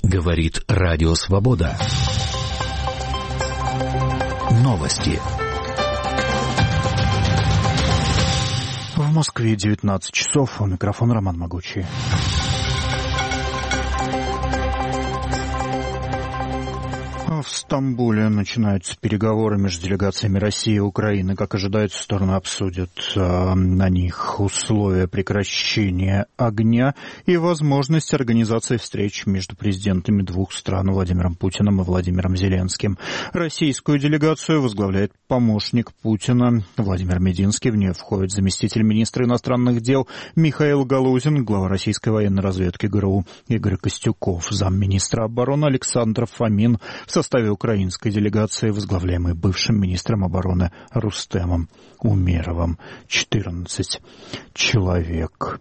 Говорит Радио Свобода. Новости. В Москве 19 часов. У микрофона Роман Могучий. В Стамбуле начинаются переговоры между делегациями России и Украины. Как ожидается, стороны обсудят на них условия прекращения огня и возможность организации встреч между президентами двух стран Владимиром Путиным и Владимиром Зеленским. Российскую делегацию возглавляет помощник Путина Владимир Мединский. В нее входит заместитель министра иностранных дел Михаил Галузин, глава российской военной разведки ГРУ Игорь Костюков, замминистра обороны Александр Фомин, в составе украинской делегации, возглавляемой бывшим министром обороны Рустемом Умеровым. 14 человек.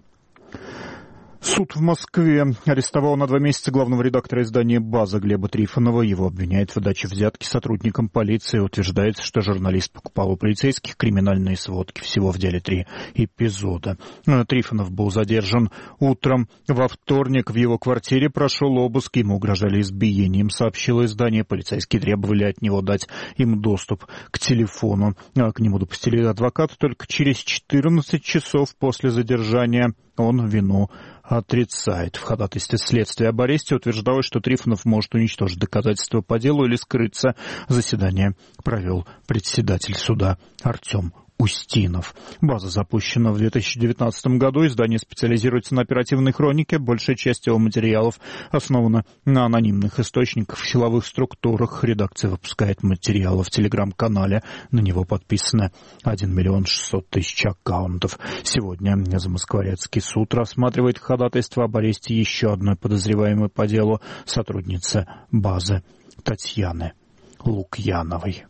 Суд в Москве арестовал на 2 месяца главного редактора издания «База» Глеба Трифонова. Его обвиняют в выдаче взятки сотрудникам полиции. Утверждается, что журналист покупал у полицейских криминальные сводки. Всего в деле 3 эпизода. Трифонов был задержан утром. Во вторник в его квартире прошел обыск. Ему угрожали избиением, сообщило издание. Полицейские требовали от него дать им доступ к телефону. К нему допустили адвоката только через 14 часов после задержания. Он вину отрицает. В ходатайстве следствия об аресте утверждалось, что Трифонов может уничтожить доказательства по делу или скрыться. Заседание провел председатель суда Артем Устинов. «База» запущена в 2019 году. Издание специализируется на оперативной хронике. Большая часть его материалов основана на анонимных источниках в силовых структурах. Редакция выпускает материалы в телеграм-канале. На него подписано 1 600 000 аккаунтов. Сегодня Замоскворецкий суд рассматривает ходатайство об аресте еще одной подозреваемой по делу сотрудницы «Базы» Татьяны Лукьяновой.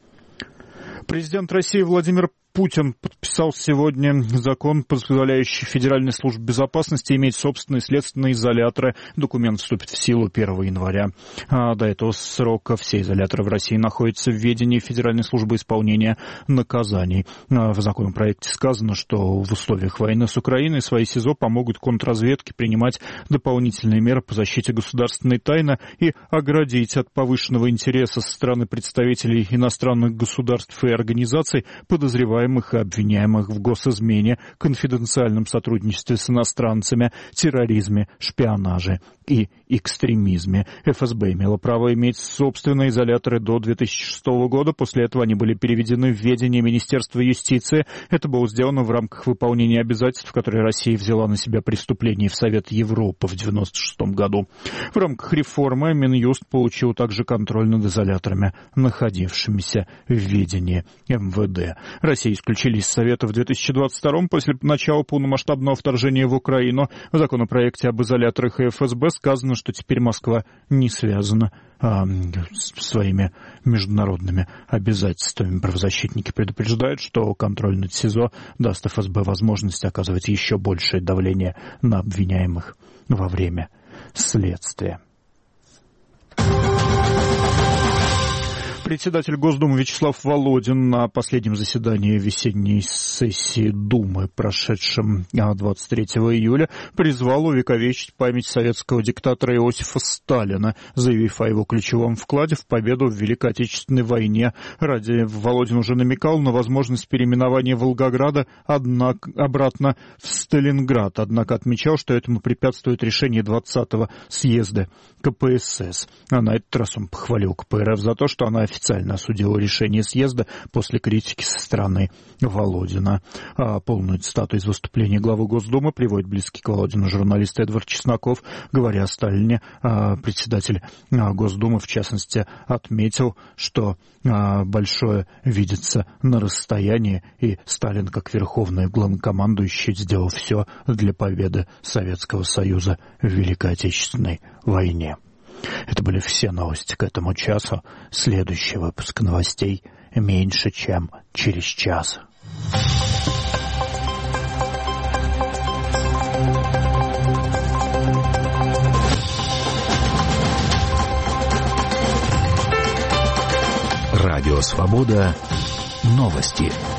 Президент России Владимир Путин подписал сегодня закон, позволяющий Федеральной службе безопасности иметь собственные следственные изоляторы. Документ вступит в силу 1 января. До этого срока все изоляторы в России находятся в ведении Федеральной службы исполнения наказаний. В законопроекте сказано, что в условиях войны с Украиной свои СИЗО помогут контрразведке принимать дополнительные меры по защите государственной тайны и оградить от повышенного интереса со стороны представителей иностранных государств и организаций подозреваемых и обвиняемых в госизмене, конфиденциальном сотрудничестве с иностранцами, терроризме, шпионаже и экстремизме. ФСБ имела право иметь собственные изоляторы до 2006 года. После этого они были переведены в ведение Министерства юстиции. Это было сделано в рамках выполнения обязательств, которые Россия взяла на себя при вступлении в Совет Европы в 1996 году. В рамках реформы Минюст получил также контроль над изоляторами, находившимися в ведении МВД. Россия исключили из Совета в 2022 после начала полномасштабного вторжения в Украину. В законопроекте об изоляторах и ФСБ сказано, что теперь Москва не связана своими международными обязательствами. Правозащитники предупреждают, что контроль над СИЗО даст ФСБ возможность оказывать еще большее давление на обвиняемых во время следствия. Председатель Госдумы Вячеслав Володин на последнем заседании весенней сессии Думы, прошедшем 23 июля, призвал увековечить память советского диктатора Иосифа Сталина, заявив о его ключевом вкладе в победу в Великой Отечественной войне. Володин уже намекал на возможность переименования Волгограда обратно в Сталинград, однако отмечал, что этому препятствует решение 20-го съезда КПСС. А на этот раз он похвалил КПРФ за то, что она официально осудила решение съезда после критики со стороны Володина. Полную цитату из выступления главы Госдумы приводит близкий к Володину журналист Эдвард Чесноков. Говоря о Сталине, председатель Госдумы, в частности, отметил, что большое видится на расстоянии, и Сталин, как верховный главнокомандующий, сделал все для победы Советского Союза в Великой Отечественной войне. Это были все новости к этому часу. Следующий выпуск новостей меньше, чем через час. Радио «Свобода». Новости.